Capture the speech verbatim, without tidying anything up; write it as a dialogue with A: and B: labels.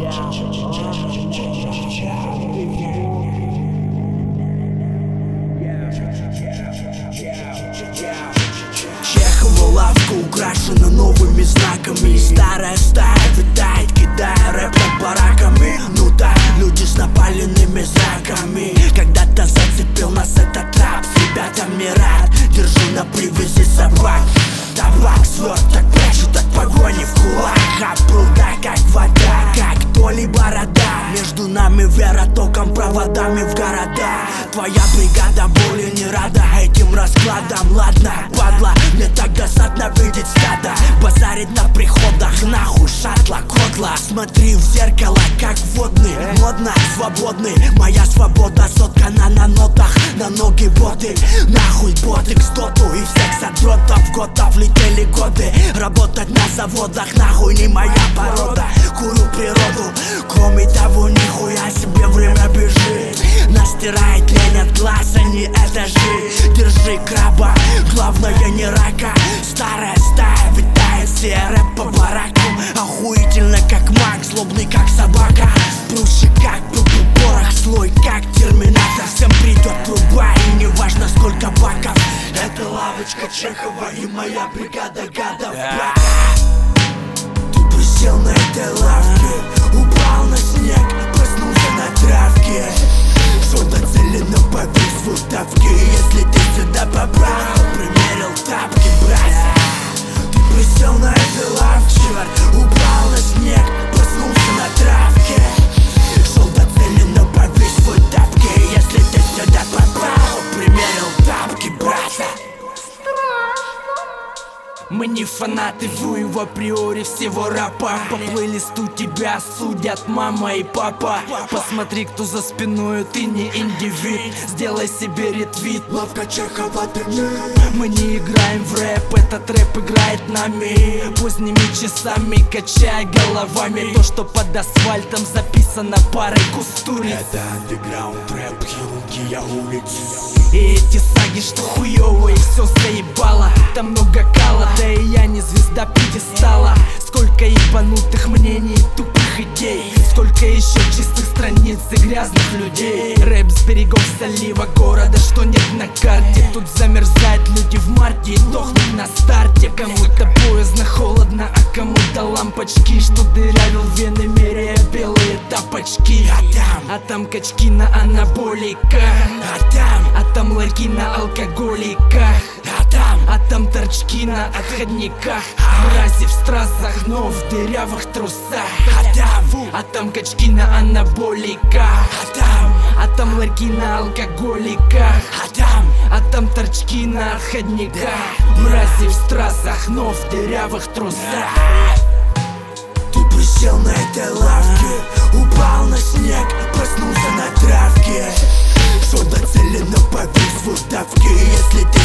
A: Чехова лавка украшена новыми знаками. Старая стая витает, кидая рэп над бараками. Ну да, люди с напаленными зраками. Когда-то зацепил нас этот рап. С ребятами рад, держу на привязи собак. Табак, сверток прячут от погони в кулак. А пруда как вода, как то ли борода. Между нами вера током, проводами в города. Твоя бригада боли не рада этим раскладам. Ладно, падла, мне так досадно видеть стадо. Базарит на приходах, нахуй шатла, котла. Смотри в зеркало, как водный. Модно, свободный, моя свобода соткана на нотах. На ноги боты, нахуй ботик с доту. И всех задротов готов летели годы. Работать на заводах, нахуй не моя порода. Курю природу, кроме того нихуя себе время бежит. Нас стирает лень от глаз, а не этажи. Держи краба, главное не рака. Старая стая витает, все рэп по баракам. Охуительно как маг, злобный как собака. Прущий как порох, слой как терминатор. Всем придет труба и не важно сколько баков. Это лавочка Чехова и моя бригада гадов. Ты присел на этой лавке, упал на снег, проснулся на травке. Шел до цели, но повис в удавке. Если ты сюда попал, примерил тапки, брайся. Ты присел на этой лавке, упал на снег, проснулся на травке. Шел до цели, но повис в удавке. Если ты сюда попал, примерил тапки, брайся. Мы не фанаты, вую в априори всего рэпа. По плейлисту тебя судят мама и папа. Посмотри, кто за спиною, ты не индивид. Сделай себе ретвит. Лавка Чехова, ты не. Мы не играем в рэп, этот рэп играет нами. Поздними часами, качая головами. То, что под асфальтом записано парой кустуриц. Это андеграунд рэп, хирургия улиц. И эти саги, что хуёвые, все заебало. Там много кала, да и я не звезда пьедестала. Сколько ебанутых мнений, тупых идей. Сколько еще чистых страниц и грязных людей. Рэп с берегов залива города, что нет на карте. Тут замерзают люди в марте и дохнут на старте. Кому-то поздно, холодно, а кому-то лампочки, что дырявил вены, меряя белые тапочки. А там, а там качки на анаболиках. А там, а там ларьки на алкоголиках. А там, а там торчки на отходниках. Мрази в стразах, но в дырявых трусах. А там, а там качки на анаболиках. А там, а там ларьки на алкоголиках. А там, а там торчки на отходниках. Мрази в стразах, но в дырявых трусах. Ты присел на этой лавке, упал на снег, проснулся на травке. Шел до цели, но повис в удавке. Если ты